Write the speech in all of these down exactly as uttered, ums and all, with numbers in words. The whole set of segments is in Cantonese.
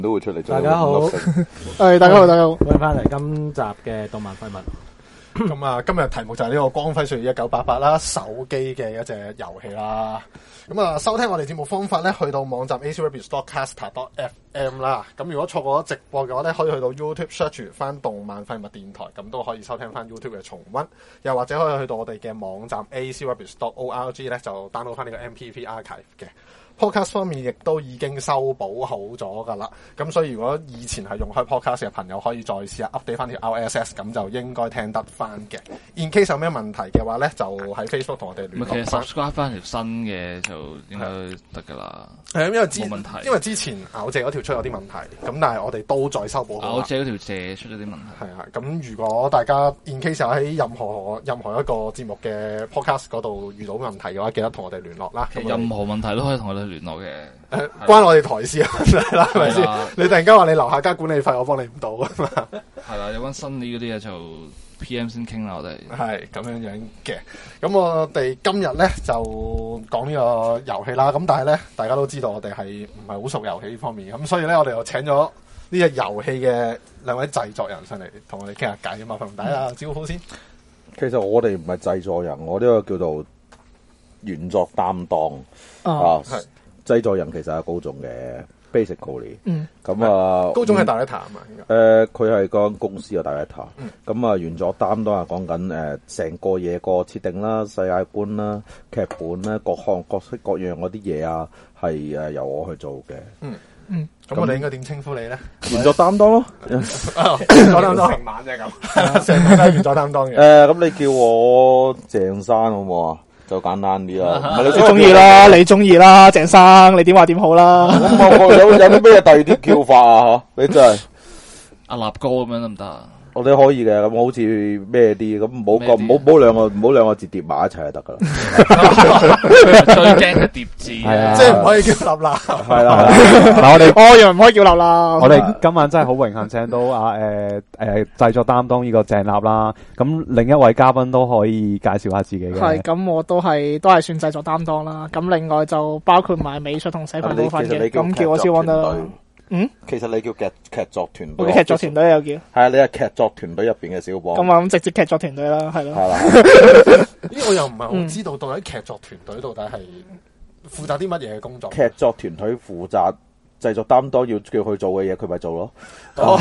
都會出嚟。 大家好， 係大家好，大家好， 歡迎翻嚟今集嘅動漫廢物。 咁啊，今日題目就係呢個光輝歲月一九八八啦，手機嘅一隻遊戲啦。咁啊，收聽我哋節目方法咧，去到網站 A C Rabbit Stockcaster dot F M 啦。咁如果錯過咗直播嘅話咧，可以去到 YouTube search 翻動漫廢物電台，咁都可以收聽翻 YouTube 嘅重溫。又或者可以去到我哋嘅網站 A C Rabbit dot org 咧，就 download 翻呢個 M P three archive 嘅。Podcast 方面亦都已經修補好咗噶啦，咁所以如果以前係用開 Podcast 嘅朋友，可以再試下 update 翻條 R S S， 咁就應該聽得翻嘅。In case 有咩問題嘅話咧，就喺 Facebook 同我哋聯絡。 其實 subscribe 翻條新嘅就應該得噶啦。 係因為之冇問題， 因為之前咬謝嗰條出有啲問題，咁但係我哋都再修補好。 咬謝嗰條謝出咗啲問題。 係啊，咁如果大家 in case 喺任何任何一個節目嘅 Podcast 嗰度遇到問題嘅話，記得同我哋聯絡啦。 任何問題都可以同我哋聯絡嘅。 誒、呃，關我哋台事啊，係咪先？你突然間話你樓下加管理費，我幫你唔到啊嘛。係啦，有關新啲嗰啲嘢就 P M 先傾啦，我哋係咁樣樣嘅。咁我哋今日咧就講呢個遊戲啦。咁但係咧，大家都知道我哋係唔係好熟遊戲呢方面。咁所以咧，我哋又請咗呢隻遊戲嘅兩位製作人上嚟同我哋傾下偈啊嘛。同大家打招呼先。 其實我哋唔係製作人，我呢個叫做原作擔當、哦、啊。製作人其實係高總嘅 ，basically， 嗯， 咁啊， 高總係 director 啊嘛， 誒，佢係間公司嘅 director， 嗯， 咁啊，原作擔當係講緊誒成個嘢個設定啦、世界觀啦、劇本啦、各項各式各樣嗰啲嘢啊，係誒由我去做嘅， 嗯嗯，咁我哋應該點稱呼你咧？ 原作擔當咯， 原作擔當成晚就係咁，成晚都係原作擔當嘅。 誒，咁你叫我鄭生好唔好啊？就簡單啲啦， 你中意啦，你中意啦，鄭生，你點話點好啦？ 我我有有啲咩第二啲叫法啊？嗬，你真係阿立哥咁樣得唔得啊？ 我哋可以嘅，咁好似咩啲咁，唔好咁，唔好唔好兩個唔好兩個字疊埋一齊就得噶啦。 最驚係疊字， 係啊，即係唔可以叫立立。係啦， 嗱我哋我以為唔可以叫立立。 我哋今晚真係好榮幸請到啊誒誒製作擔當呢個鄭立啦。咁另一位嘉賓都可以介紹下自己嘅。 係，咁我都係都係算製作擔當啦。咁另外就包括埋美術同寫份部分嘅。咁叫我小安得。嗯， 其實你叫劇劇作團隊， 我嘅劇作團隊有叫。係啊，你係劇作團隊入邊嘅小幫。 咁啊，咁直接劇作團隊啦，係咯。 係啦。 呢我又唔係好知道，到底劇作團隊到底係負責啲乜嘢嘅工作？ 劇作團隊負責製作擔當，要叫佢做嘅嘢，佢咪做咯。 哦，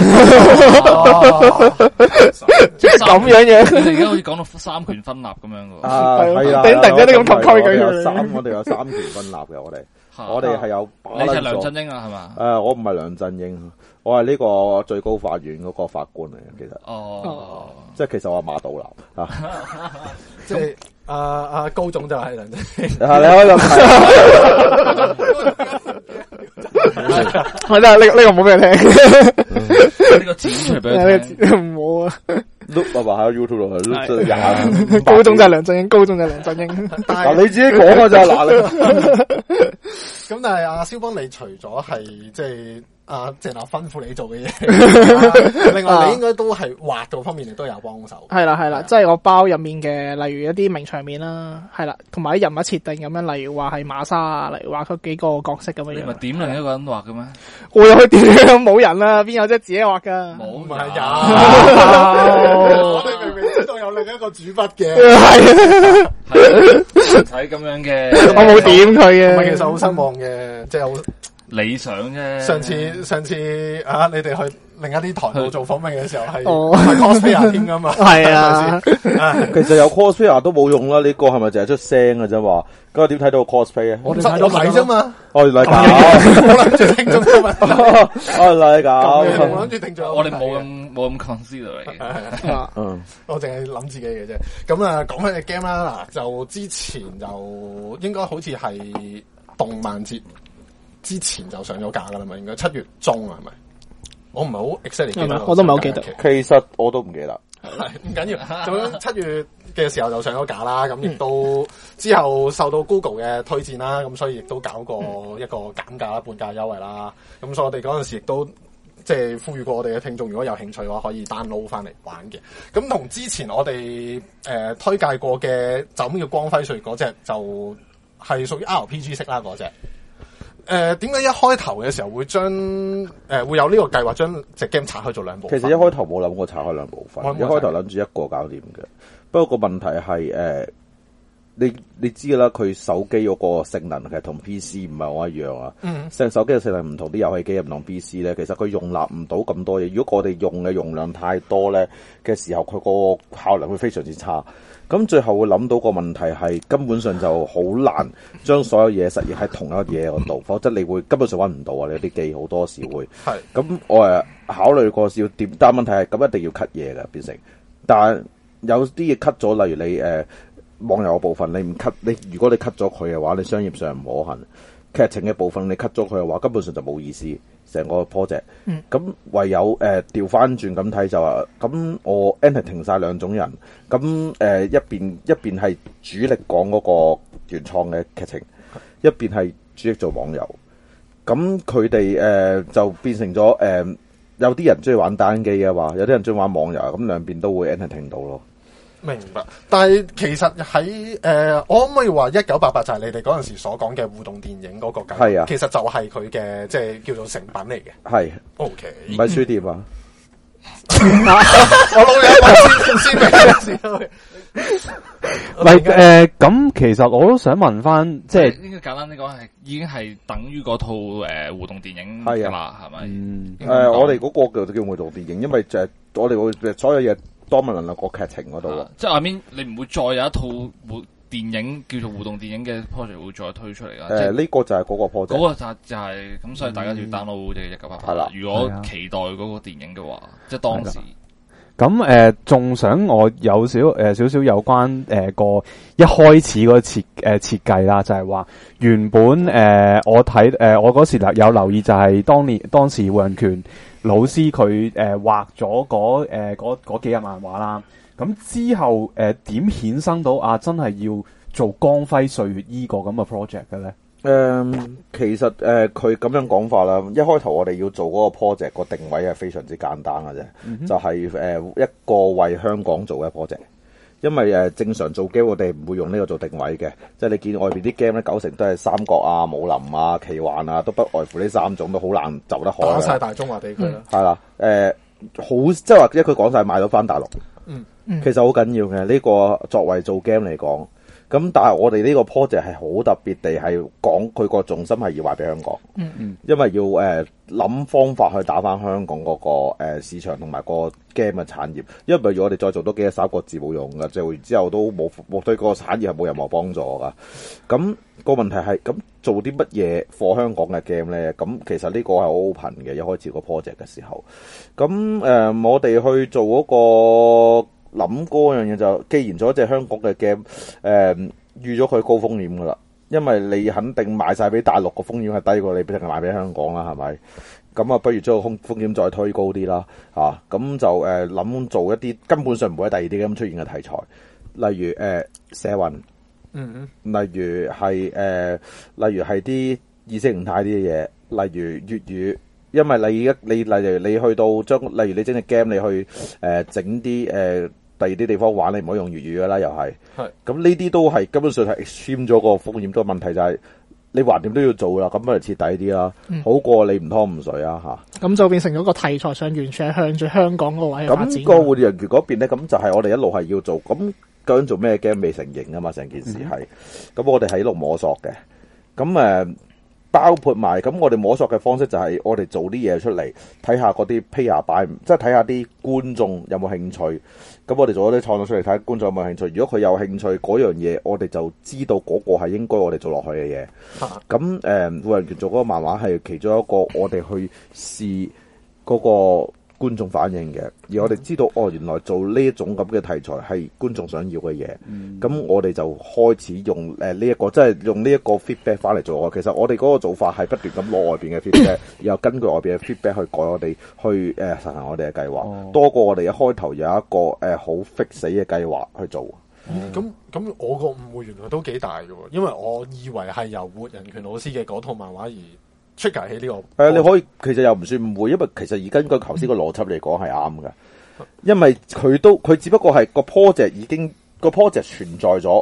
咁樣嘢， 你而家好似講到三權分立咁樣嘅。 啊，係啦。 突然間啲咁頭盔嘅。 三，我哋有三權分立嘅，我哋。我哋係有， 你係梁振英啊，係嘛？ 誒，我唔係梁振英，我係呢個最高法院嗰個法官嚟嘅，其實。 哦。即係其實我係馬道立啊。 即係阿阿高總就係梁振英。 係你可以咁睇。 係啦，呢呢個冇俾人聽。 呢個剪出俾佢聽。 唔好啊。 碌啊嘛喺 YouTube 度係廿。 高總就係梁振英，高總就係梁振英。 嗱你自己講嘅咋嗱？ 咁但係阿蕭邦，你除咗係即係阿鄭立吩咐你做嘅嘢，另外你應該都係畫嗰方面亦都有幫手。 係啦係啦，即係我包入面嘅，例如一啲名場面啦，係啦，同埋啲人物設定咁樣，例如話係馬莎啊，例如話佢幾個角色咁樣。 你咪點另一個人畫嘅咩？ 我又去點樣？冇人啦，邊有啫？自己畫噶。 冇咪有。我哋明明知道有另一個主筆嘅。係啊。 睇咁樣嘅。 我冇點佢嘅。 其實好失望嘅，即係好理想啫。 上次上次啊，你哋去另一啲台度做訪問嘅時候係係 cosplayer 添噶嘛？係啊。 其實有 cosplayer 都冇用啦，呢個係咪淨係出聲嘅啫嘛？咁我點睇到個 cosplay 啊？ 我哋睇到睇啫嘛。 哦，原來咁。 我諗住聽眾嘅問題。 哦，原來咁。 我諗住聽眾。 我哋冇咁冇咁 consider 嚟嘅。 嗯，我淨係諗自己嘅啫。咁啊，講翻隻 game 啦，嗱，就之前就應該好似係動漫節之前就上咗架噶啦嘛，應該七月中啊，係咪？我唔係好 exactly 記得， 我都唔係好記得。 其實我都唔記得。 係唔緊要，總之七月嘅時候就上咗架啦，咁亦都之後受到 Google 嘅推薦啦，咁所以亦都搞過一個減價啦、半價優惠啦，咁所以我哋嗰陣時亦都即係呼籲過我哋嘅聽眾，如果有興趣嘅話，可以 download 翻嚟玩嘅。咁同之前我哋誒、呃、推介過嘅就咁叫光輝歲月嗰隻，就係屬於 R P G 式啦嗰隻。誒、 誒點解一開頭嘅時候會將誒、呃、會有呢個計劃將隻 game 拆開做兩部分？ 其實一開頭冇諗過拆開兩部分， 我一開頭諗住一個搞掂嘅。不過個問題係誒、呃，你你知㗎啦，佢手機嗰個性能其實同 P C 唔係好一樣啊。嗯，成手機嘅性能唔同，啲遊戲機又唔同 P C 咧，其實佢容納唔到咁多嘢。如果我哋用嘅容量太多咧嘅時候，佢個效能會非常之差。咁最後會諗到個問題係根本上就好難將所有嘢實現喺同一個嘢嗰度，否則你會根本上揾唔到啊！你啲機好多時會係咁，我誒考慮過要點，但問題係咁一定要 cut 嘢㗎變成，但有啲嘢 cut 咗，例如你誒、呃、網遊嘅部分你唔 cut，你如果你 cut 咗佢嘅話，你商業上唔可行。劇情嘅部分你 cut 咗佢嘅話，根本上就冇意思，成個 project。咁、嗯、唯有誒調翻轉咁睇就話，咁我 entertain 晒兩種人，咁誒、呃、一邊一邊係主力講嗰個原創嘅劇情，一邊係主力做網遊。咁佢哋誒就變成咗誒、呃、有啲人中意玩單機嘅話，有啲人中意玩網遊，咁兩邊都會 entertain 到咯。 明白，但係其實喺誒、呃，我可唔可以話一九八八就係你哋嗰陣時所講嘅互動電影嗰個計劃？係啊，其實就係佢嘅即係叫做成品嚟嘅。係 ，OK，唔係書店啊。我老友先先明唔係誒，咁其實我都想問翻，即係應該簡單啲講係已經係等於嗰套誒、呃、互動電影㗎嘛，係咪？誒、 嗯呃，我哋嗰個叫叫互動電影，因為就係我哋會所有嘢。多問能力個劇情嗰度咯， 即係下面你唔會再有一套互電影叫做互動電影嘅 project 會再推出嚟㗎。誒、呃，呢、 呢個就係嗰個 project， 嗰個就就係、是、咁，所以大家要 download 即係一九八八。係啦，如果期待嗰個電影嘅話，即係當時。 咁誒，仲、呃、想我有少誒、呃、少少有關誒、呃、個一開始嗰個設誒設計啦，就係、是、話原本誒、呃、我睇誒、呃、我嗰時有留意就係當年當時胡仁權老師佢誒畫咗嗰誒嗰嗰幾日漫畫啦，咁之後誒點、呃、衍生到啊真係要做光輝歲月呢個咁嘅 project 嘅咧？ 誒、嗯，其實誒佢咁樣講法啦，一開頭我哋要做嗰個 project 個定位係非常之簡單嘅啫、嗯，就係、是、誒、呃、一個為香港做嘅 project。因為誒、呃、正常做 game 我哋唔會用呢個做定位嘅，即係你見外邊啲 game 咧九成都係三國啊、武林啊、奇幻啊，都不外乎呢三種，都好難走得開。打晒大中華地區啦， 係、嗯、啦，誒、呃、好即係話，一佢講晒賣到翻大陸，嗯嗯，其實好緊要嘅呢、這個作為做 game 嚟講。咁但係我哋呢個 project 係好特別地係講佢個重心係要賣俾香港，嗯嗯，因為要誒諗、呃、方法去打翻香港嗰、那個誒、呃、市場同埋個 game 嘅產業，因為唔係如果我哋再做多幾隻三個字冇用噶，做完之後都冇冇對個產業係冇任何幫助噶。咁、那個問題係咁做啲乜嘢 for 香港嘅 game 咧？咁其實呢個係好 open 嘅，一開始個 project 嘅時候，咁誒、呃、我哋去做嗰、那個。諗嗰樣嘢就，既然做一隻香港嘅 game，誒預咗佢高風險噶啦，因為你肯定賣晒俾大陸個風險係低過你，淨係賣俾香港啦，係咪？咁啊，不如將個風風險再推高啲啦，嚇、啊！咁就誒諗、呃、做一啲根本上唔會喺第二啲咁出現嘅題材，例如誒、呃、社運，嗯嗯，例如係誒、呃，例如係啲意識形態啲嘅嘢，例如粵語。因為你一你例如你去到將，例如你整隻 game 你去誒整啲誒第二啲地方玩，你唔可以用粵語噶啦，又係。係。咁呢啲都係根本上係 extreme 咗個風險。多問題就係你橫掂都要做啦，咁不如徹底啲啦、嗯，好過你唔湯唔水啊吓。咁就變成咗個題材上完全係向住香港個位去發展。咁、那個活人魚嗰邊咧，咁就係我哋一路係要做。咁究竟做咩 game 未成型啊嘛？成件事係。咁、嗯、我哋喺度摸索嘅。咁誒。呃包括埋咁，我哋摸索嘅方式就係我哋做啲嘢出嚟，睇下嗰啲 player 擺，即係睇下啲觀眾有冇興趣。咁我哋做咗啲創作出嚟，睇下觀眾有冇興趣。如果佢有興趣嗰樣嘢，我哋就知道嗰個係應該我哋做落去嘅嘢。咁誒，胡仁權做嗰個漫畫係其中一個我哋去試嗰個觀眾反應嘅，而我哋知道哦，原來做呢一種咁嘅題材係觀眾想要嘅嘢，咁、嗯、我哋就開始用誒呢一個，即係用呢一個 feedback 翻嚟做。其實我哋嗰個做法係不斷咁攞外邊嘅 feedback，然後根據外邊嘅 feedback 去改我哋去誒實行我哋嘅計劃，哦、多過我哋一開頭有一個誒好 fix 死嘅計劃去做。 咁、嗯、咁我個誤會原來都幾大嘅，因為我以為係由胡仁權老師嘅嗰套漫畫而出解起呢個，誒、呃，你可以其實又唔算誤會，因為其實而根據頭先個邏輯嚟講係啱嘅，因為佢都佢只不過係個 project 已經個 project 存在咗，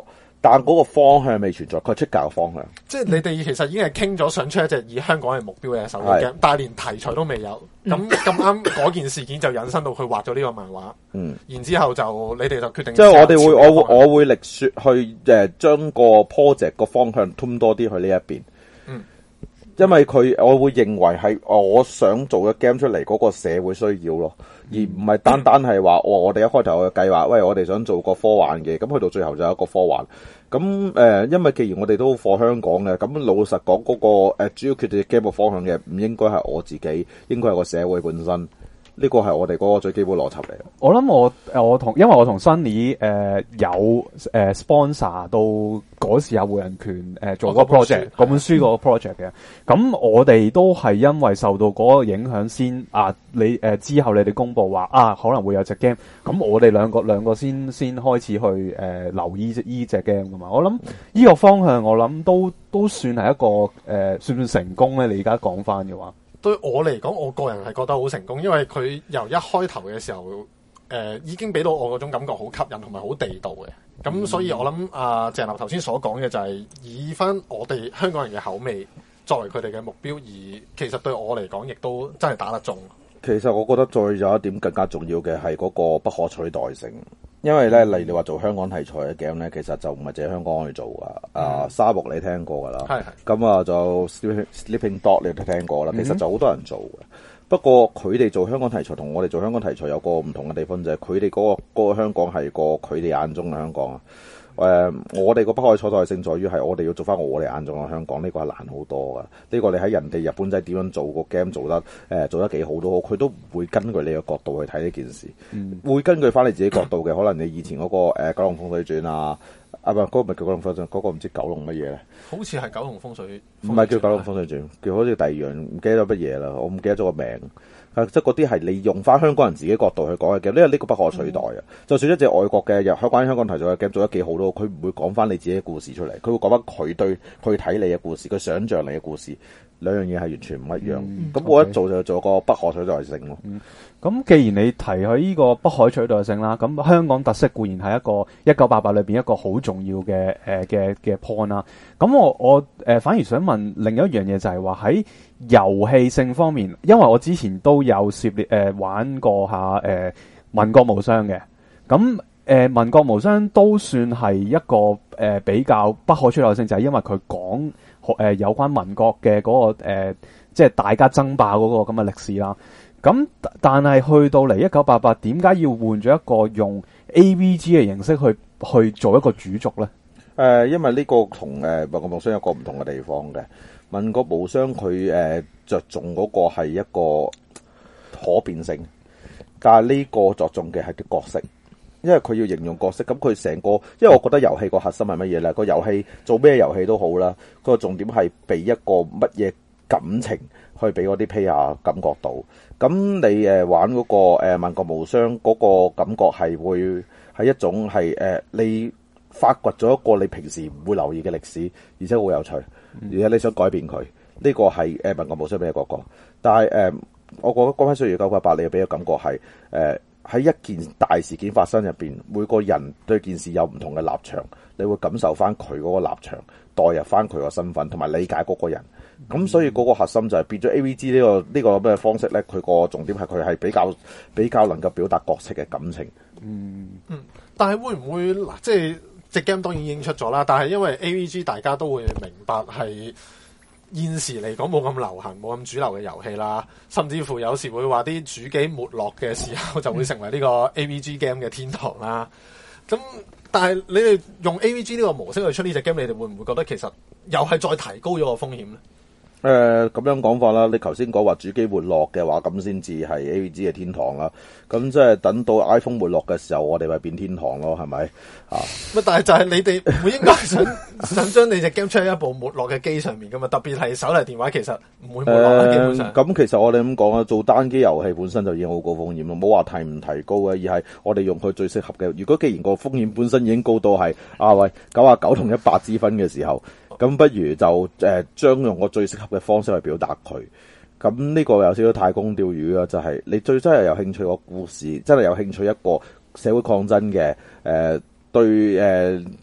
但嗰個方向未存在，佢係出格嘅方向。 即係你哋其實已經係傾咗想出一隻以香港為目標嘅手機 game，但係連題材都未有。咁咁啱嗰件事件就引申到佢畫咗呢個漫畫。嗯，然之後就你哋就決定。 即係我哋會，我會我會力説去誒將個 project 個方向推多啲去呢一邊。嗯，因為佢我會認為係我想做嘅 game 出嚟嗰個社會需要咯。而唔係單單係話，我我哋一開頭嘅計劃，喂，我哋想做個科幻嘅，咁去到最後就有一個科幻。咁誒、呃，因為既然我哋都放香港嘅，咁老實講，嗰、那個誒、呃、主要決定 game 嘅方向嘅，唔應該係我自己，應該係個社會本身。呢個係我哋嗰個最基本邏輯嚟。 我諗我誒我同，因為我同 Sunny 誒、呃、有誒、呃、sponsor 到嗰時候活人權誒、呃、做嗰個 project 嗰本書嗰個 project 嘅。咁我哋都係因為受到嗰個影響先啊，你誒、呃、之後你哋公佈話啊可能會有隻 game，咁我哋兩個兩個先先開始去誒、呃、留意依隻 game 噶嘛。我諗呢個方向我諗都都算係一個誒、呃、算唔算成功咧？你而家講翻嘅話。 對我嚟講，我個人係覺得好成功，因為佢由一開頭嘅時候，誒、呃、已經俾到我嗰種感覺好吸引同埋好地道嘅。咁、嗯、所以我諗阿鄭立頭先所講嘅就係以翻我哋香港人嘅口味作為佢哋嘅目標，而其實對我嚟講亦都真係打得中。 其實我覺得再有一點更加重要嘅係嗰個不可取代性。因為咧，例如你話做香港題材嘅 game 咧，其實就唔係淨係香港去做噶。嗯、啊，沙漠你聽過噶啦，係係。咁啊，就 Sleeping Sleeping Dog 你都聽過啦。其實就好多人做嘅。嗯、不過佢哋做香港題材同我哋做香港題材有個唔同嘅地方就係佢哋嗰個嗰、嗰個香港係個佢哋眼中嘅香港啊。誒、呃，我哋個不可取代性在於係我哋要做翻我哋眼中嘅香港，呢、呢個係難好多噶。呢、呢個你喺人哋日本仔點樣做個 game 做得誒、呃、做得幾好都好，佢都唔會根據你嘅角度去睇呢件事，嗯、會根據翻你自己角度嘅。可能你以前嗰、嗰個誒、呃《九龍風水傳》啊，啊唔係嗰個唔係叫《九龍風水傳》，嗰個唔知九龍乜嘢咧？好似係《九龍風水》，唔係叫《九龍風水傳》，叫好似第二樣，唔記得咗乜嘢啦，我唔記得咗個名。即係嗰啲係你用翻香港人自己角度去講嘅 game，因為呢個不可取代啊！嗯、就算一隻外國嘅又關於香港題材嘅 game 做得幾好都，佢唔會講翻你自己嘅故事出嚟，佢會講翻佢對佢睇你嘅故事，佢想像你嘅故事，兩樣嘢係完全唔一樣。咁、嗯、我一做就做個不可取代性咯。咁、 嗯、既然你提起呢個不可取代性啦，咁香港特色固然係一個一九八八裏邊一個好重要嘅誒嘅嘅 point 啦。咁我我誒、呃、反而想問另一樣嘢就係話喺遊戲性方面，因為我之前都有涉獵誒玩過下誒、呃、民國無雙嘅，咁誒、呃、民國無雙都算係一個誒、呃、比較不可取代性，就係、是、因為佢講誒有關民國嘅嗰、那個誒、呃、即係大家爭霸嗰個咁嘅歷史啦。咁但係去到嚟一九八八，點解要換咗一個用 A V G 嘅形式去去做一個主軸咧？誒、 呃，因為呢個同誒民國無雙有個唔同嘅地方嘅。民國無雙佢誒着重嗰個係一個可變性，但係呢個着重嘅係啲角色，因為佢要形容角色，咁佢成個，因為我覺得遊戲個核心係乜嘢咧？個遊戲做咩遊戲都好啦，個重點係俾一個乜嘢感情去俾嗰啲 player 感覺到。咁你誒玩嗰個誒民國無雙嗰個感覺係會係一種係誒你發掘咗一個你平時唔會留意嘅歷史，而且好有趣，而且你想改變佢，呢、這個係誒民國無雙俾你個個。但係誒、呃，我覺得講翻《歲月九八八》，你俾嘅感覺係誒喺一件大事件發生入邊，每個人對件事有唔同嘅立場，你會感受翻佢嗰個立場，代入翻佢個身份，同埋理解嗰個人。咁、嗯、所以嗰個核心就係變咗 A V G 呢、這個呢、這個咩方式咧？佢個重點係佢係比較比較能夠表達角色嘅感情。 嗯嗯，但係會唔會嗱，即係？隻 game 當然已經出咗啦，但係因為 A V G 大家都會明白係現時嚟講冇咁流行、冇咁主流嘅遊戲啦，甚至乎有時會話啲主機沒落嘅時候就會成為呢個 A V G game 嘅天堂啦。咁但係你哋用 A V G 呢個模式去出呢隻 game，你哋會唔會覺得其實又係再提高咗個風險咧？ 誒，咁、呃、樣講法啦，你頭先講話主機沒落嘅話，咁先至係 A V G 嘅天堂啦。咁即係等到 iPhone 沒落嘅時候，我哋咪變天堂咯，係咪啊？乜？但係就係你哋唔會應該想想將你隻 game 出喺一部沒落嘅機上面噶嘛？特別係手提電話，其實唔會沒落啦，基本上。咁、呃、其實我哋咁講啊，做單機遊戲本身就已經好高風險咯，冇話提唔提高嘅，而係我哋用佢最適合嘅。如果既然個風險本身已經高到係啊喂九啊九同一百之分嘅時候。咁不如就誒將用個最適合嘅方式去表達佢。咁呢個有少少太公釣魚啦，就係、是、你最真係有興趣個故事，真係有興趣一個社會抗爭嘅誒、呃、對誒、呃、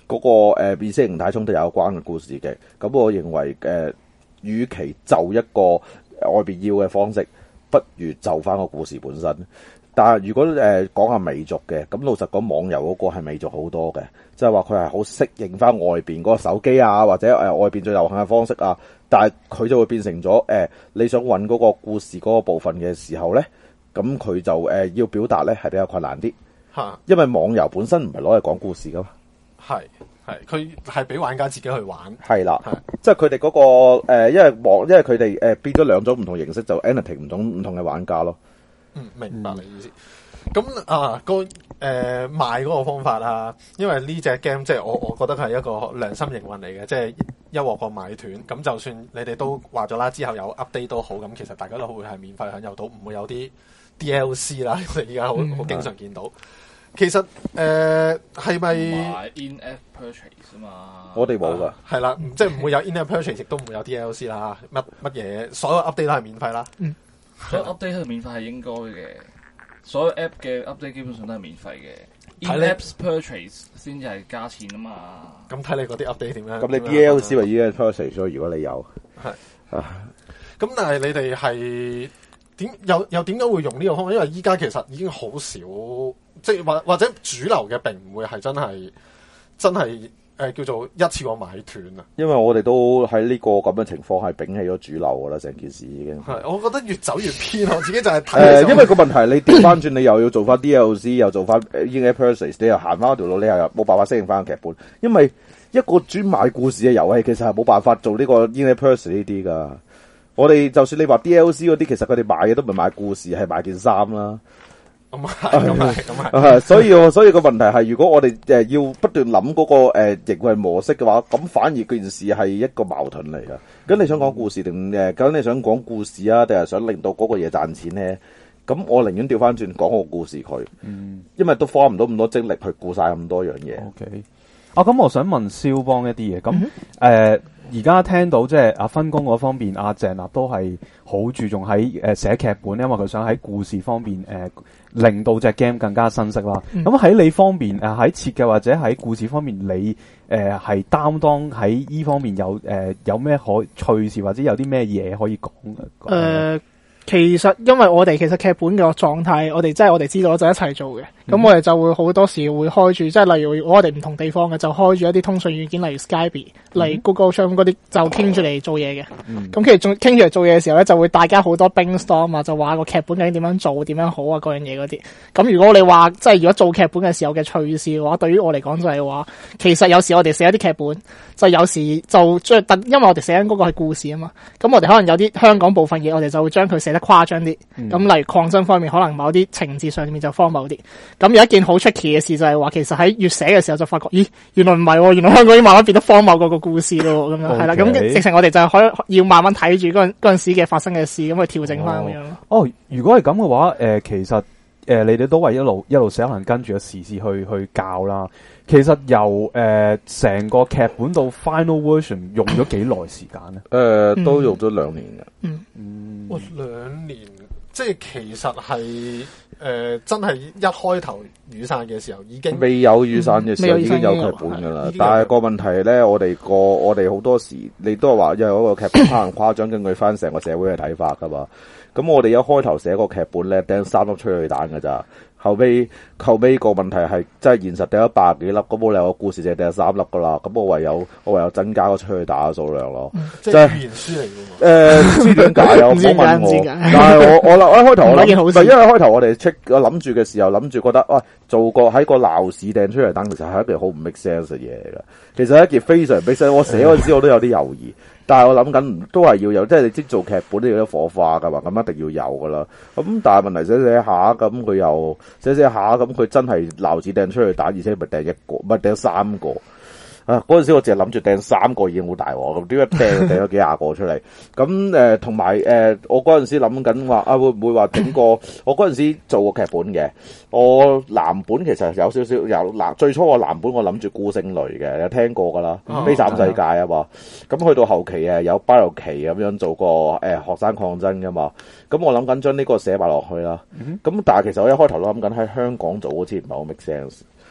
嗰、那個誒、呃、意識形態衝突有關嘅故事嘅。咁我認為誒、呃，與其就一個外邊要嘅方式，不如就翻個故事本身。但係如果誒講下媚俗嘅，咁老實講，網遊嗰個係媚俗好多嘅，即係話佢係好適應翻外邊嗰個手機啊，或者誒、呃、外邊最流行嘅方式啊，但係佢就會變成咗誒、呃、你想揾嗰個故事嗰個部分嘅時候咧，咁佢就誒、呃、要表達咧係比較困難啲嚇，因為網遊本身唔係攞嚟講故事噶嘛， 係係佢係俾玩家自己去玩，係啦，即係佢哋嗰個誒、呃，因為網因為佢哋誒變咗兩種唔同形式，就 entertain 唔同唔同嘅玩家咯。 嗯，明白你意思。咁、嗯、啊，個誒、呃、賣嗰個方法啊，因為呢隻 game 即係我我覺得係一個良心營運嚟嘅，即係一鑊個買斷。咁就算你哋都話咗啦，之後有 update 都好，咁其實大家都會係免費享有到，唔會有啲 D L C 啦。我哋而家好好經常見到。其實誒係咪 in-app purchase 啊嘛？ 我哋冇噶， 係啦，即係唔會有 in-app purchase，亦都唔會有 D L C 啦。乜乜嘢，所有 update 都係免費啦。嗯。 所以 update 係免費係應該嘅，所有 app 嘅 update 基本上都係免費嘅。in-app purchase 先至係加錢啊嘛。 咁睇你嗰啲 update 點樣？ 咁你 D L C 咪已經係 purchase 咗？如果你有係啊，咁但係你哋係點又又點解會用呢個方法？因為依家其實已經好少，即係或或者主流嘅並唔會係真係真係。誒叫做一次過買斷啊！ 因為我哋都喺呢個咁嘅情況係摒棄咗主流噶啦，成件事已經係。我覺得越走越偏，我自己就係睇、 呃。因為個問題你調翻轉，你又要做翻 D L C， 又做翻 in-app purchase， 你又行翻條路，你又冇辦法適應翻個劇本。因為一個專賣故事嘅遊戲，其實係冇辦法做呢個 in-app purchase 呢啲噶。我哋就算你話 D L C 嗰啲，其實佢哋買嘅都唔係買故事，係買件衫啦。 咁係，咁係，咁係，所以我所以個問題係，如果我哋誒要不斷諗嗰個誒營運模式嘅話，咁反而件事係一個矛盾嚟噶。咁你想講故事定誒？究竟你想講故事啊，定係想令到嗰個嘢賺錢咧？咁我寧願調翻轉講個故事佢，嗯，因為都花唔到咁多精力去顧晒咁多樣嘢。 OK，啊，咁我想問蕭邦一啲嘢，咁誒。嗯呃而家聽到即係阿分工嗰方面，阿鄭立都係好注重喺誒寫劇本，因為佢想喺故事方面誒、呃、令到隻 game 更加新式啦。咁喺、嗯、你方面誒喺設計或者喺故事方面，你誒係擔當喺依方面有誒、呃、有咩可趣事或者有啲咩嘢可以講嘅？誒、 呃，其實因為我哋其實劇本嘅狀態，我哋即係我哋知道就一齊做嘅。咁、嗯、我哋就會好多時會開住，即係例如我哋唔同地方嘅就開住一啲通訊軟件，例如 Skype、嗯、例如 Google Chrome 嗰啲，就傾住嚟做嘢嘅。咁其實仲傾住嚟做嘢嘅時候咧，就會大家好多 brainstorm 啊，就話個劇本究竟點樣做，點樣好啊，嗰樣嘢嗰啲。咁如果你話即係如果做劇本嘅時候嘅趣事嘅話，對於我嚟講就係話，其實有時我哋寫一啲劇本，就有時就將特，因為我哋寫緊嗰個係故事啊嘛。咁我哋可能有啲香港部分嘢，我哋就會將佢寫得誇張啲。咁、嗯、例如抗爭方面，可能某啲情節上面就荒謬啲。咁有一件好 tricky 嘅事就係話，其實喺越寫嘅時候就發覺，咦，原來唔係喎，原來香港已經慢慢變得荒謬過個故事咯，咁樣係啦。咁 Okay. 直情我哋就可以要慢慢睇住嗰陣嗰陣時嘅發生嘅事，咁去調整翻咁樣咯。 哦，如果係咁嘅話，誒、呃，其實誒、呃，你哋都係一路一路寫，可能跟住個時事去去教啦。其實由誒成、呃、個劇本到 final version 用咗幾耐時間咧？誒、 呃，都用咗兩年嘅。 嗯嗯，哇，兩年，即係其實係。誒、呃，真係一開頭雨傘嘅時候已經未有雨傘嘅時候已經有劇本噶啦，但係個問題咧，我哋個我哋好多時你都係話，因為嗰個劇本可能誇張，根據翻成個社會嘅睇法噶嘛。咁我哋一開頭寫個劇本咧，掟三粒催淚彈噶咋。後尾後尾個問題係，即係現實掟咗百幾粒，咁我哋有個故事就掟三粒噶啦。咁我唯有我唯有增加個催淚彈嘅數量咯。 嗯、即係語言書嚟嘅。 誒，唔知點解啊？唔好問我。但係我我諗一開頭我諗，唔係因為開頭我哋 check 我諗住嘅時候諗住覺得，哇、哎，做個喺個鬧市掟催淚彈，其實係一件好唔 make sense 嘅嘢嚟噶。其實係一件非常 make sense。我寫嗰陣時我都有啲猶豫。但係我諗緊都係要有，即係你即做劇本都要有火花噶嘛，咁一定要有噶啦。咁但係問題寫寫下，咁佢又寫寫下，咁佢真係鬧子掟出去打，而且唔係掟一個，唔係掟三個。啊！嗰陣時我淨係諗住掟三個已經好大鑊，咁點解掟掟咗幾廿個出嚟？咁誒，同埋誒，我嗰陣時諗緊話啊，會唔會話整個？我嗰陣時做個劇本嘅，我藍本其實有少少有嗱，最初我藍本我諗住孤星雷嘅，有聽過噶啦，飛斬世界啊嘛。咁去到後期誒有巴尤奇咁樣做個誒、呃、學生抗爭噶嘛。咁我諗緊將呢個寫埋落去啦。咁、嗯、但係其實我一開頭都諗緊喺香港做好似唔係好 make sense。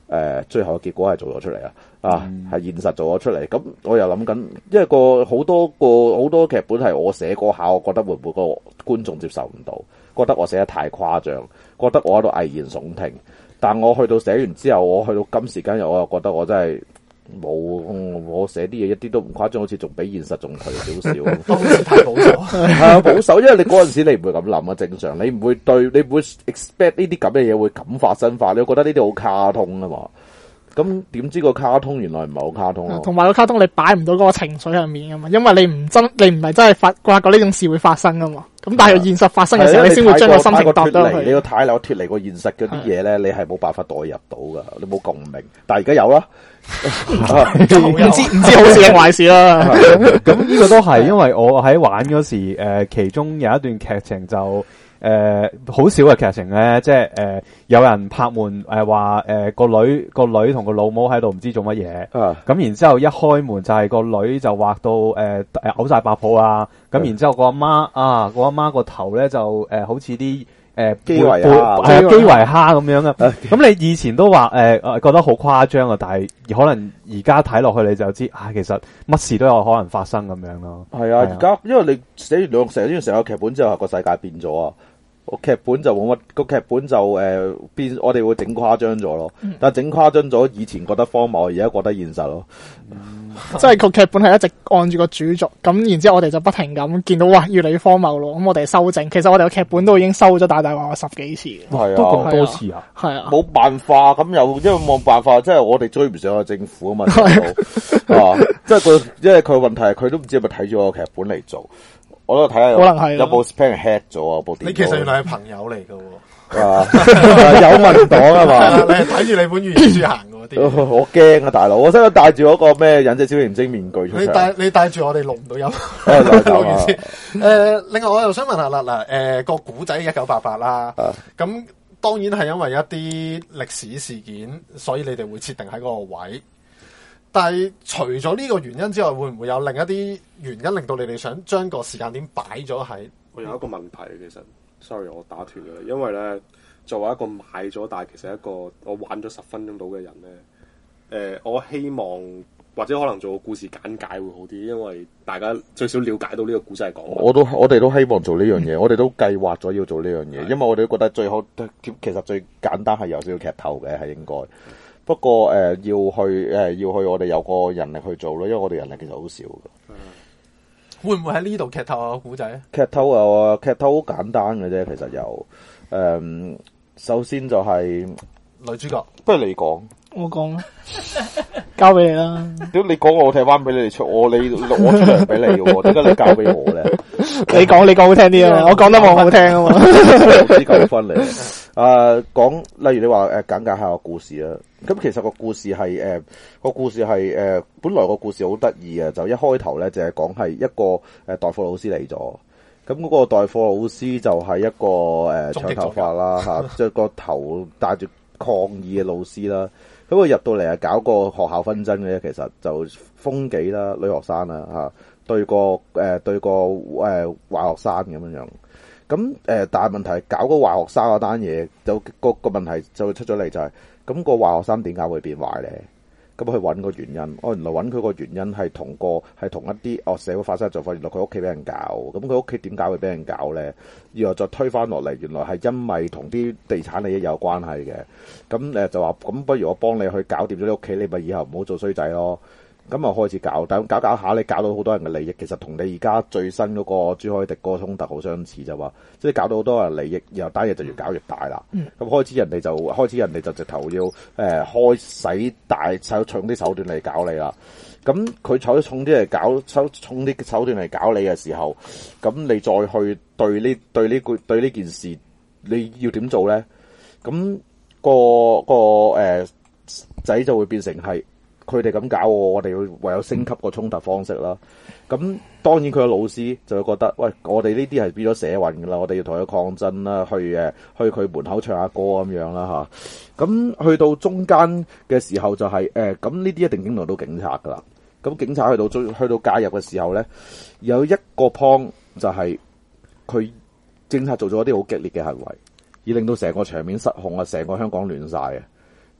呃、最後嘅結果係做咗出嚟啊！啊，係現實做咗出嚟。咁我又諗緊，因為個好多個好多劇本係我寫嗰下，我覺得會唔會個觀眾接受唔到，覺得我寫得太誇張，覺得我喺度危言聳聽。但我去到寫完之後，我去到今時今日，我又覺得我真係冇，我寫啲嘢一啲都唔誇張，好似仲比現實仲頹少少。 好似太保守， 係啊，保守，因為你嗰陣時你唔會咁諗啊，正常你唔會對，你唔會 expect 呢啲咁嘅嘢會咁發生化，你會覺得呢啲好卡通啊嘛。咁點知個卡通原來唔係好卡通咯， 同埋個卡通你擺唔到嗰個情緒入面噶嘛，因為你唔真，你唔係真係發掛過呢種事會發生噶嘛。咁但係現實發生嘅時候，你先會將個心情搭到去。 你要太扭脫離個現實嗰啲嘢咧，你係冇辦法代入到噶，你冇共鳴。但係而家有啦， 唔知唔知好事定壞事啦。 咁呢個都係，因為我喺玩嗰時，誒、呃，其中有一段劇情就。誒、呃，好少嘅劇情咧，即係誒、呃，有人拍門誒話誒個女個女同個老母喺度唔知做乜嘢，咁、啊、然之後一開門就係個女就畫到誒誒嘔晒白泡啊，咁然之後個阿媽啊個阿媽個頭咧就誒、呃、好似啲誒基圍蝦係啊基圍蝦咁樣嘅，咁你以前都話誒、呃、覺得好誇張啊，但係可能而家睇落去你就知啊，其實乜事都有可能發生咁樣咯。係啊，而家因為你寫完兩寫完成個劇本之後，個世界變咗啊。個劇本就冇乜，個劇本就誒、呃、變，我哋會整誇張咗咯。嗯、但係整誇張咗，以前覺得荒謬，而家覺得現實咯。 嗯、即係個劇本係一直按住個主軸，咁然之後我哋就不停咁見到哇，越嚟越荒謬咯。咁我哋修正，其實我哋個劇本都已經收咗大大話話十幾次， 係啊， 都咁多次啊， 係啊， 冇辦法咁又因為冇辦法，即係我哋追唔上個政府啊嘛，啊，即係佢，因為佢問題係佢都唔知係咪睇咗個劇本嚟做。我都睇下，可能係有部 spam hack 咗啊！部電腦， 你其實原來係朋友嚟㗎喎， 啊，有問黨啊嘛？ 你係睇住你本語言書行嗰啲， 我驚啊，大佬！我真係戴住嗰個咩忍者小靈精面具出嚟。 你戴你戴住我哋錄唔到音，錄完先。誒，另外我又想問下啦，嗱，誒個古仔一九八八啦，咁當然係因為一啲歷史事件，所以你哋會設定喺嗰個位。但係除咗呢個原因之外，會唔會有另一啲原因令到你哋想將個時間點擺咗喺？ 我有一個問題，其實 sorry 我打斷咗，因為咧作為一個買咗，但係其實一個我玩咗十分鐘到嘅人咧，誒、呃，我希望或者可能做個故事簡介會好啲，因為大家最少了解到呢個故事係講。 我都我哋都希望做呢樣嘢，嗯、我哋都計劃咗要做呢樣嘢，因為我哋都覺得最好，其實最簡單係有少少劇透嘅，係應該。不過誒、呃、要去誒、呃、要去我哋有個人力去做咯，因為我哋人力其實好少嘅。 嗯、會唔會喺呢度劇透啊？古仔劇透啊！劇透好簡單嘅啫，其實有誒、呃，首先就係、是、 女主角， 不如你講， 我講啦，交俾你啦。 屌你講我睇翻俾你哋出，我你攞出嚟俾你嘅，點解你交俾我咧？ 你講你講好聽啲啊！我講得冇好聽啊嘛。 啲糾紛嚟。誒，講例如你話誒簡介下個故事啦，咁其實個故事係誒個故事係誒、呃、本來個故事好得意嘅，就一開頭咧就係講係一個誒代課老師嚟咗，咁嗰個代課老師就係一個誒、呃、長頭髮啦吓，即係個頭戴住抗議嘅老師啦，咁佢入到嚟係搞個學校紛爭嘅，其實就風紀啦，女學生啦吓，對個誒、呃、對個誒壞、呃、學生咁樣樣。咁誒、呃，但係問題係搞個壞學生嗰單嘢，就個個問題就會出咗嚟，就係咁個壞學生點解會變壞咧？咁去揾個原因，我、哦、原來揾佢個原因係同個係同一啲哦社會發生嘅狀況，原來佢屋企俾人搞，咁佢屋企點解會俾人搞咧？然後再推翻落嚟，原來係因為同啲地產利益有關係嘅。咁誒就話咁，不如我幫你去搞掂咗你屋企，你咪以後唔好做衰仔咯。咁啊開始搞，但搞搞下你搞到好多人嘅利益，其實同你而家最新嗰個朱凱廸嗰個衝突好相似，就話即係搞到好多人利益，然後單嘢就越搞越大啦。咁、嗯、開始人哋就開始人哋就直頭要誒、呃、開使大手重啲手段嚟搞你啦。咁佢採重啲嚟搞，抽重啲手段嚟搞你嘅時候，咁你再去對呢對呢個對呢件事，你要點做咧？咁、個個誒仔、呃、就會變成係。佢哋咁搞我，我哋要唯有升級個衝突方式啦。咁當然佢個老師就會覺得，喂，我哋呢啲係變咗社運噶啦，我哋要同佢抗爭啦，去誒去佢門口唱下歌咁樣啦吓。咁去到中間嘅時候就係、是、誒，咁呢啲一定驚動到警察噶啦。咁警察去到去到介入嘅時候咧，有一個 point 就係佢警察做咗一啲好激烈嘅行為，而令到成個場面失控啊，成個香港亂晒嘅。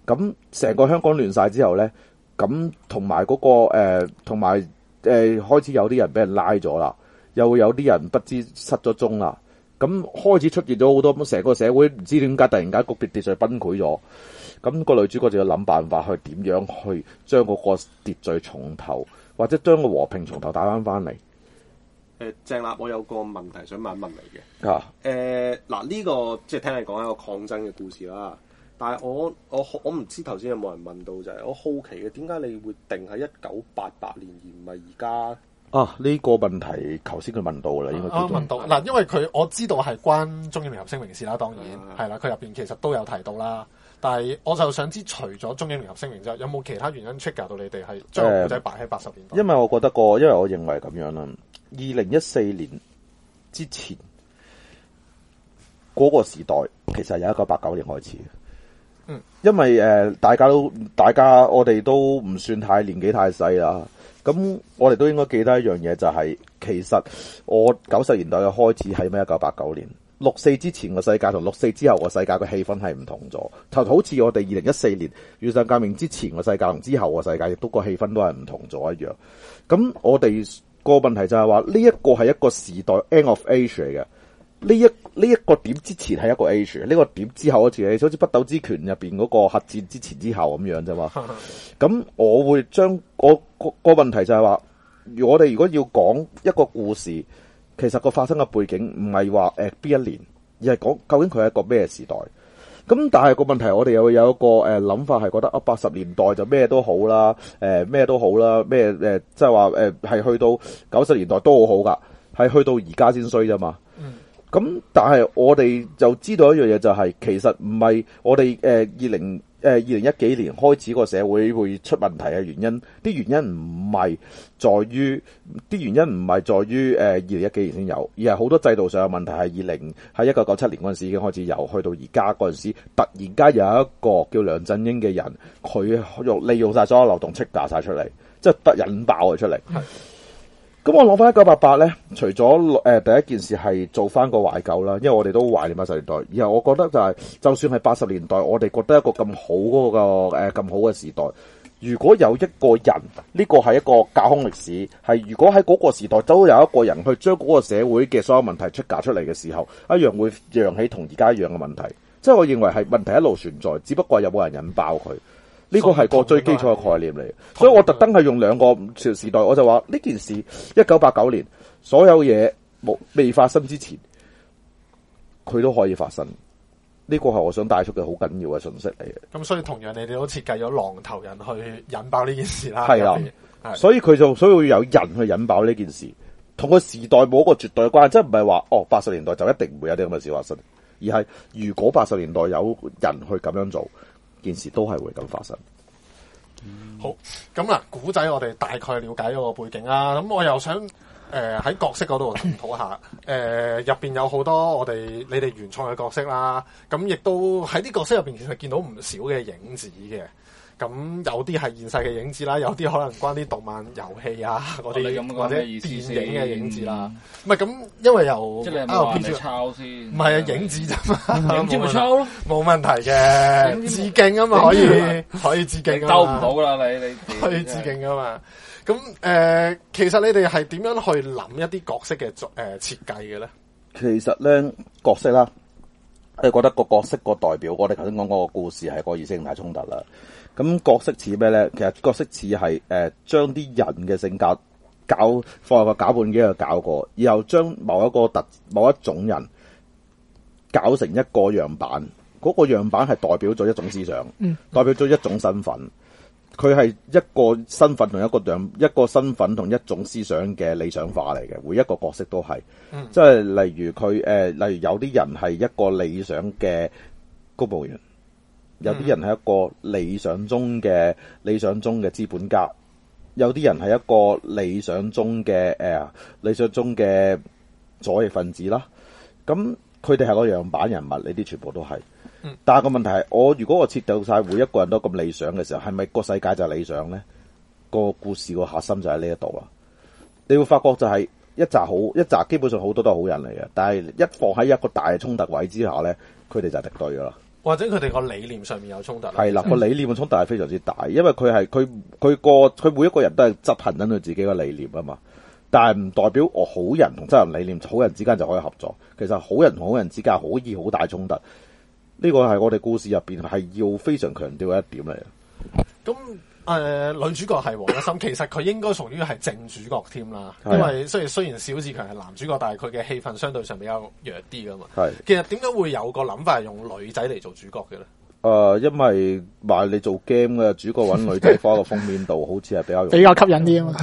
咁成個香港亂晒之後咧，咁同埋嗰個誒，同埋誒開始有啲人俾人拉咗啦，又會有啲人不知失咗蹤啦。咁開始出現咗好多，成個社會唔知點解突然間個秩序崩潰咗。咁個女主角就要諗辦法去點樣去將嗰個秩序從頭，或者將個和平從頭打翻翻嚟。 誒鄭立，我有個問題想問一問你嘅。 啊， 誒嗱呢個即係聽你講一個抗爭嘅故事啦。但係我我我唔知頭先有冇人問到就係、是、我好奇嘅，點解你會定喺一九八八年而唔係而家？ 啊！呢、這個問題頭先佢問到啦，應該我問到嗱，因為佢我知道係關中英聯合聲明事啦，當然係啦，佢入邊其實都有提到啦。但係我就想知，除咗中英聯合聲明之外，有冇其他原因 trigger 到你哋係將個故仔擺喺八十年代？ 因為我覺得個，因為我認為咁樣啦。二零一四年之前嗰、那個時代，其實由一九八九年開始嘅。 嗯， 因為誒、呃，大家都大家我哋都唔算太年紀太細啦。咁我哋都應該記得一樣嘢，就係、是、其實我九十年代嘅開始係咩？一九八九年六四之前個世界同六四之後個世界嘅氣氛係唔同咗，就好似我哋二零一四年雨傘革命之前個世界同之後個世界，亦都個氣氛都係唔同咗一樣。咁我哋個問題就係話呢一個係一個時代 end of age 嚟嘅。呢一呢一個點之前係一個 age，呢個點之後好似好似北斗之拳入邊嗰個核戰之前之後咁樣啫嘛。咁我會將我個個問題就係話，我哋如果要講一個故事，其實個發生嘅背景唔係話誒邊一年，而係講究竟佢係一個咩時代。咁但係個問題，我哋又有一個誒諗法係覺得啊，八十年代就咩都好啦，誒咩都好啦，咩誒即係話誒係去到九十年代都好好噶，係去到而家先衰啫嘛。咁但係我哋就知道一樣嘢，就係其實唔係我哋誒二零誒二零一幾年開始個社會會出問題嘅原因，啲原因唔係在於啲原因唔係在於誒二零一幾年先有，而係好多制度上嘅問題係二零喺一九九七年嗰陣時已經開始有，去到而家嗰陣時突然間有一個叫梁振英嘅人，佢用利用晒所有漏洞斥價晒出嚟，即係突引爆佢出嚟。咁我諗翻一九八八咧，除咗誒、呃、第一件事係做翻個懷舊啦，因為我哋都懷念八十年代。然後我覺得就係、是，就算係八十年代，我哋覺得一個咁好嗰、那個誒咁、呃、好嘅時代，如果有一個人，呢、這個係一個架空歷史，係如果喺嗰個時代都有一個人去將嗰個社會嘅所有問題出架出嚟嘅時候，一樣會揚起同而家一樣嘅問題。即係我認為係問題一路存在，只不過有冇人引爆佢。呢個係個最基礎嘅概念嚟，所以我特登係用兩個時代，我就話呢件事一九八九年所有嘢冇未發生之前，佢都可以發生。呢個係我想帶出嘅好緊要嘅信息嚟嘅。 咁所以同樣你哋都設計咗狼頭人去引爆呢件事啦。 係啦，所以佢就所以會有人去引爆呢件事，同個時代冇一個絕對嘅關係，即係唔係話哦八十年代就一定唔會有啲咁嘅事發生，而係如果八十年代有人去咁樣做，件事都係會咁發生。 嗯、好，咁嗱，古仔我哋大概了解咗個背景啦。咁我又想誒喺、呃、角色嗰度探討下，誒入邊有好多我哋你哋原創嘅角色啦。咁亦都喺啲角色入邊，其實見到唔少嘅影子嘅。咁有啲係現實嘅影子啦，有啲可能關啲動漫遊戲啊嗰啲或者電影嘅影子啦。唔係咁，因為由即係你係咪抄先？ 唔係啊，影子啫嘛， 影子咪抄咯， 冇問題嘅，致敬啊嘛，可以可以致敬啊嘛， 兜唔到啦，你你可以致敬啊嘛。咁誒、呃，其實你哋係點樣去諗一啲角色嘅誒設計嘅咧？ 其實咧角色啦，你覺得個角色個代表，我哋頭先講嗰個故事係個意識形態衝突啦。咁角色似咩咧？其實角色似係誒將啲人嘅性格搞放入個攪拌機度搞過，然後將某一個特某一種人搞成一個樣板。嗰、那個樣板係代表咗一種思想，嗯、代表咗一種身份。佢係一個身份同一個樣一個身份同一種思想嘅理想化嚟嘅。每一個角色都係，嗯、即係例如佢誒、呃，例如有啲人係一個理想嘅公務員。有啲人係一個理想中嘅理想中嘅資本家，有啲人係一個理想中嘅誒、呃、理想中嘅左翼分子啦。咁佢哋係個樣板人物，呢啲全部都係。嗯、但係個問題係，我如果我設定晒每一個人都咁理想嘅時候，係咪個世界就係理想咧？個故事個核心就喺呢一度啦。你會發覺就係一紮好一紮，基本上好多都係好人嚟嘅，但係一放喺一個大嘅衝突位之下咧，佢哋就係敵對噶啦。 或者佢哋個理念上面有衝突。 係啦，個理念嘅衝突係非常之大，因為佢係佢佢個佢每一個人都係執行緊佢自己嘅理念啊嘛。但係唔代表我好人同執行理念好人之間就可以合作。其實好人同好人之間可以好大衝突。呢個係我哋故事入邊係要非常強調嘅一點嚟。 咁。誒、呃、女主角係黃一心，其實佢應該屬於係正主角添啦，因為雖然雖然小志強係男主角，但係佢嘅戲份相對上比較弱啲噶嘛。係，其實點解會有個諗法係用女仔嚟做主角嘅咧？ 誒、呃，因為話你做 game 嘅主角揾女仔放喺個封面度，好似係比較比較吸引啲啊嘛。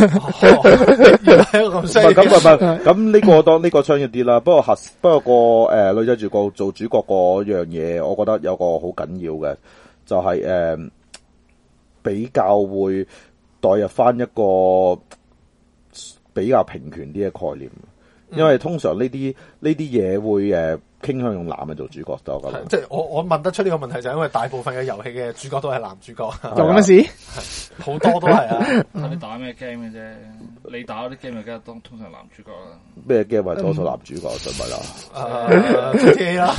咁咁咁呢個當呢個商業啲啦。不過核不過個誒、呃、女仔主角做主角嗰樣嘢，我覺得有個好緊要嘅，就係、是、誒。呃比較會代入翻一個比較平權啲嘅概念，因為通常呢啲呢啲嘢會誒傾向用男嘅做主角多㗎。 即係我我問得出呢個問題，就係因為大部分嘅遊戲嘅主角都係男主角， 有咁嘅事？ 好多都係啊！ 睇你打咩 game 嘅啫，你打嗰啲 game 咪梗係當通常男主角啦。 咩 game 係多數男主角就咪啦？ 誒 G T A 啦，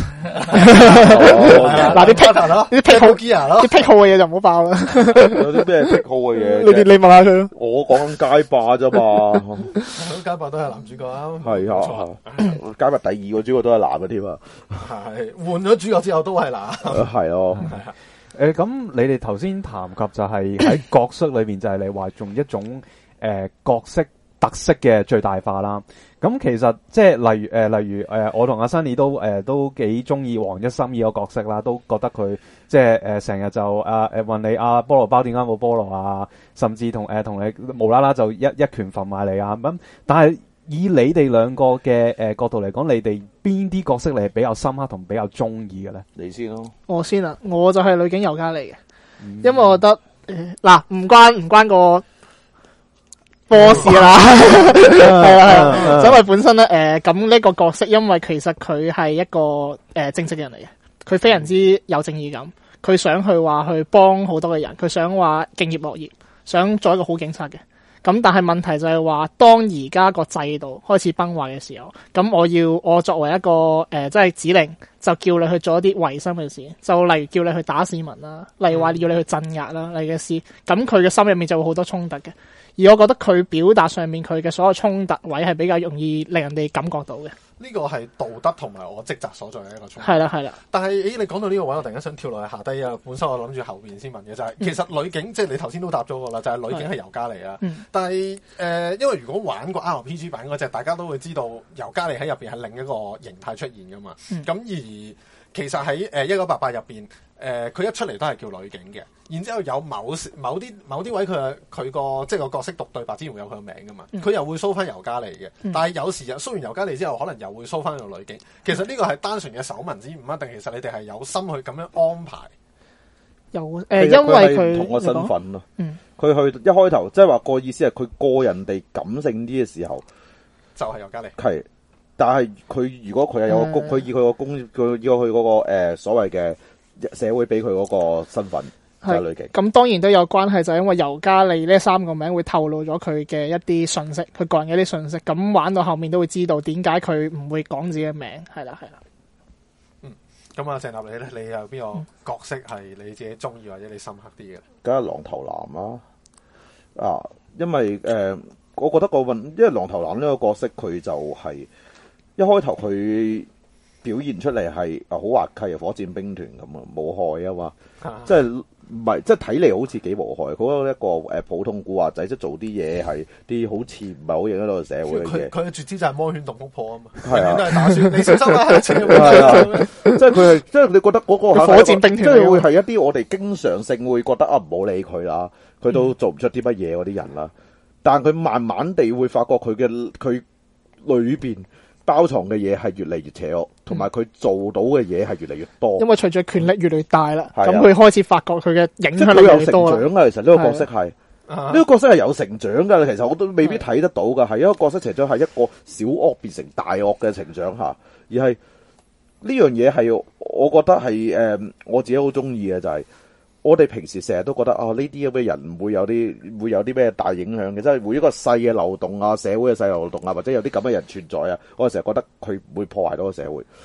嗱啲癖咯， 啲癖好 gear 咯， 啲癖好嘅嘢就唔好爆啦。 有啲咩癖好嘅嘢？ 你你問下佢咯。 我講緊街霸啫嘛， 街霸都係男主角啊。 係啊，街霸第二個主角都係男嘅添啊。 係換咗主角之後都係男。 係咯。 誒，咁你哋頭先談及就係喺角色裏邊就係你話用一種誒、呃、角色特色嘅最大化啦。咁其實即係例如誒、呃，例如誒、呃，我同阿 Sunny 都誒、呃、都幾中意黃一心呢個角色啦，都覺得佢即係誒成日就啊誒問你啊菠蘿包點解冇菠蘿啊，甚至同誒同你無啦啦就一一拳瞓埋你啊咁。但係以你哋兩個嘅誒、呃、角度嚟講，你哋邊啲角色你係比較深刻同比較中意嘅咧？ 你先咯。 我先啊，我就係女警尤加利嘅，嗯、因為我覺得嗱唔、呃、關唔關個波事啦，係啊係啊，因為本身咧誒咁呢個角色，因為其實佢係一個誒、呃、正直嘅人嚟嘅，佢非常之有正義感，佢想去話去幫好多嘅人，佢想話敬業樂業，想做一個好警察嘅。咁但係問題就係話，當而家個制度開始崩壞嘅時候，咁我要我作為一個誒，即、呃、係指令，就叫你去做一啲違心嘅事，就例如叫你去打市民啦，例如話要你去鎮壓啦，例嘅事，咁佢嘅心入面就會好多衝突嘅。而我覺得佢表達上面佢嘅所有衝突位係比較容易令人哋感覺到嘅。 呢個係道德同埋我職責所在嘅一個衝突。 係啦係啦。但係誒，你講到呢個位，我突然間想跳落去下低啊。本身我諗住後邊先問嘅就係、是，其實女警即係你頭先都答咗個啦，就係、是、女警係尤加利啊。嗯、但係誒、呃，因為如果玩過 R P G 版嗰隻，大家都會知道尤加利喺入邊係另一個形態出現噶嘛。咁、嗯、而其實喺誒一九八八入邊，誒、呃、佢一出嚟都係叫女警嘅。然之後有某某啲某啲位佢佢個即係個角色讀對白之前會有佢個名噶嘛，佢、嗯、又會 show 翻尤加利嘅，嗯、但係有時又 show 完尤加利之後，可能又會 show 翻個女警。其實呢個係單純嘅手民之誤啊，定其實你哋係有心去咁樣安排？ 有誒、呃，因為佢唔同個身份咯。嗯，佢去一開頭即係話個意思係佢過人哋感性啲嘅時候， 就係尤加利。係， 但係佢如果佢係有個公，佢、嗯、以佢個公，佢以佢嗰個誒、呃、所謂嘅社會俾佢嗰個身份。係咁，當然都有關係，就係因為尤加利呢三個名會透露咗佢嘅一啲信息，佢個人嘅一啲信息。咁玩到後面都會知道點解佢唔會講自己嘅名。係啦，係啦。 嗯，咁啊，鄭立你咧，你有邊個角色係你自己中意或者你深刻啲嘅？ 梗係狼頭男啦。啊，因為誒、呃，我覺得個運，因為狼頭男呢個角色佢就係、是、一開頭佢表現出嚟係啊好滑稽啊，火箭兵團咁啊，冇害啊嘛，即係。唔係，即係睇嚟好似幾無害，嗰一個誒普通古惑仔，即係做啲嘢係啲好似唔係好影響到個社會嘅嘢。 佢嘅絕招就係魔犬洞窟破啊嘛， 係啊， 都係打算你小心啦， 係啊，即係佢係，即係你覺得嗰個火箭兵團， 即係會係一啲我哋經常性會覺得啊唔好理佢啦，佢都做唔出啲乜嘢嗰啲人啦。但係佢慢慢地會發覺佢嘅佢裏邊包藏嘅嘢係越嚟越邪惡，同埋佢做到嘅嘢係越嚟越多。 因為隨住權力越嚟越大啦，咁佢、啊、開始發覺佢嘅影響力越嚟越多啦。有成長啊，其實呢個角色係呢、 啊、 個角色係有成長噶。其實我都未必睇得到噶，係一個角色成長係一個小惡變成大惡嘅成長下，而係呢樣嘢係我覺得係誒、呃，我自己好中意嘅就係、是。我哋平時成日都覺得啊，呢啲咁嘅人唔會有啲會有啲咩大影響嘅，即係每一個細嘅漏洞啊，社會嘅細漏洞啊，或者有啲咁嘅人存在啊，我哋成日覺得佢唔會破壞到個社會。而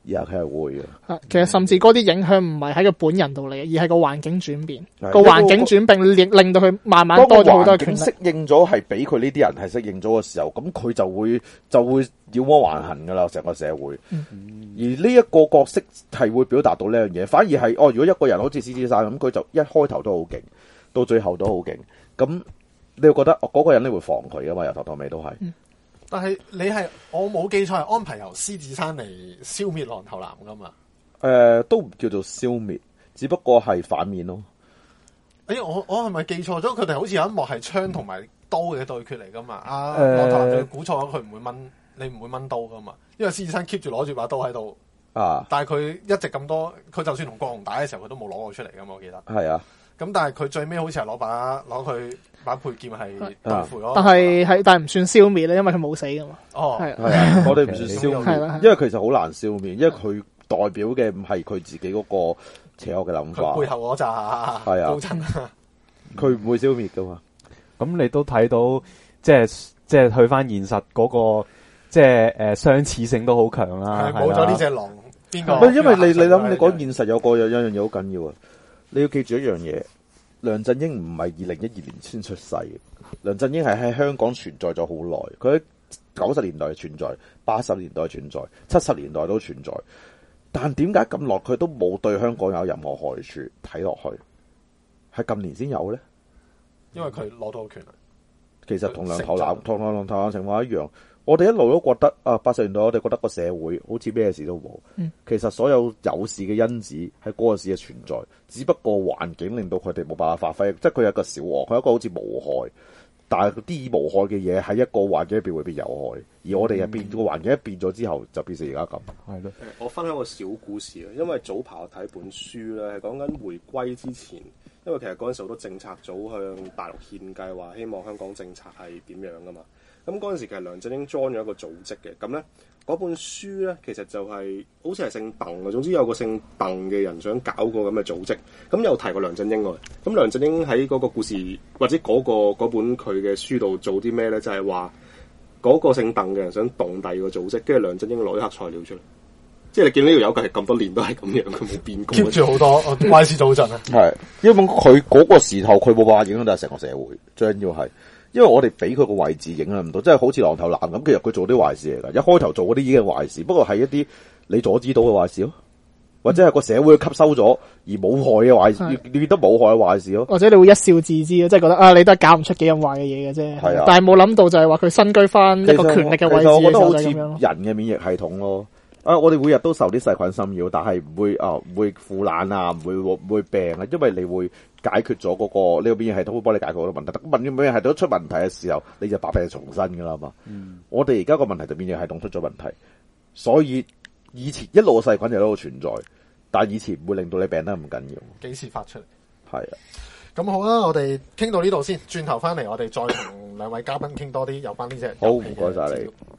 而家佢係會嘅。 啊，其實甚至嗰啲影響唔係喺佢本人度嚟，而係個環境轉變， 係個環境轉變令令到佢慢慢多咗好多權力。 適應咗係俾佢呢啲人係適應咗嘅時候，咁佢就會就會妖魔橫行噶啦，成個社會。嗯、而呢一個角色係會表達到呢樣嘢，反而係哦，如果一個人好似獅子山咁，佢就一開頭都好勁，到最後都好勁，咁你會覺得嗰、嗰個人你會防佢噶嘛？由頭到尾都係。 嗯但係你係我冇記錯係安排由獅子山嚟消滅狼頭男噶嘛？ 誒、呃，都唔叫做消滅，只不過係反面咯。 誒，我我係咪記錯咗？佢哋好似有一幕係槍同埋刀嘅對決嚟噶嘛？啊，狼頭男就估錯咗，佢唔會掹，你唔會掹刀噶嘛？因為獅子山 keep 住攞住把刀喺度啊，但係佢一直咁多，佢就算同國王打嘅時候，佢都冇攞過出嚟噶嘛？我記得係啊。 咁但係佢最尾好似係攞把攞佢把佩劍係對付咯， 但係係但係唔算消滅咧，因為佢冇死噶嘛。 哦， 係係啊，我哋唔算消滅， 係啦， 因為其實好難消滅，因為佢代表嘅唔係佢自己嗰個邪惡嘅諗法， 佢背後嗰扎係啊高層啊， 佢唔會消滅噶嘛。 咁你都睇到，即係即係去翻現實嗰、嗰個，即係誒相似性都好強啦。 冇咗呢隻狼，邊個？ 唔係因為你你諗，你講現實有個有一樣嘢好緊要啊！你要記住一樣嘢，梁振英唔係二零一二年先出世嘅，梁振英係喺香港存在咗好耐，佢喺九十年代存在，八十年代存在，七十年代都存在。但點解咁耐佢都冇對香港有任何害處？睇落去係近年先有咧， 因為佢攞到權力。 其實同梁頭男同梁頭男情況一樣。我哋一路都覺得啊，八十年代我哋覺得個社會好似咩事都冇。 嗯、 其實所有有事嘅因子喺嗰個時嘅存在，只不過環境令到佢哋冇辦法發揮。即係佢有一個小惡，佢一個好似無害，但係啲無害嘅嘢喺一個環境入邊會變有害。而我哋入邊個環境一變咗之後，就變成而家咁。係咯。 我分享個小故事啊，因為早排我睇本書咧，係講緊回歸之前，因為其實嗰陣時好多政策組向大陸獻計，話希望香港政策係點樣噶嘛。咁嗰陣時其實梁振英裝咗一個組織嘅，咁咧嗰本書咧其實就係、是、好似係姓鄧嘅，總之有個姓鄧嘅人想搞個咁嘅組織，咁有提過梁振英喎。咁梁振英喺嗰個故事或者嗰、那個嗰本佢嘅書度做啲咩咧？就係話嗰個姓鄧嘅人想動第二個組織，跟住梁振英攞啲黑材料出嚟，即係你見呢條友係咁多年都係咁樣，佢冇變過。 keep 住好多歪事早陣啊！ 係，因為佢嗰個時候佢冇辦法影響到成個社會，最緊要係。因為我哋俾佢個位置影響唔到，即係好似狼頭男咁，其實佢做啲壞事嚟噶。一開頭做嗰啲已經係壞事，不過係一啲你阻止到嘅壞事咯，或者係個社會吸收咗而冇害嘅壞事，你都冇害嘅壞事咯。 或者你會一笑置之咯，即係覺得啊，你都係搞唔出幾咁壞嘅嘢嘅啫。係啊，但係冇諗到就係話佢身居翻一個權力嘅位置嘅時候， 我覺得好似人嘅免疫系統咯。啊，我哋每日都受啲細菌侵擾，但係唔會啊，唔會腐爛啊，唔會唔會病啊，因為你會解決咗嗰、那個呢個免疫系統會幫你解決好多問題。等免疫系統出問題嘅時候，你就百病重生噶啦嘛。嗯、我哋而家個問題就免疫系統出咗問題，所以以前一路細菌就喺度存在，但係以前唔會令到你病得咁緊要。 幾時發出嚟？ 係啊， 咁好啦，我哋傾到呢度先，轉頭翻嚟我哋再同兩位嘉賓傾多啲有關呢隻。 好，唔該晒你。